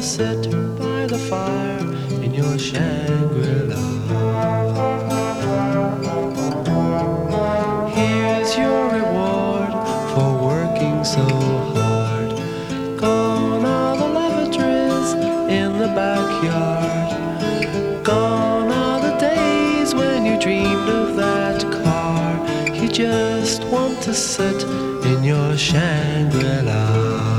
sit by the fire in your Shangri-La. Here's your reward for working so hard. Gone are the lavatories in the backyard. Gone are the days when you dreamed of that car. You just want to sit in your Shangri-La.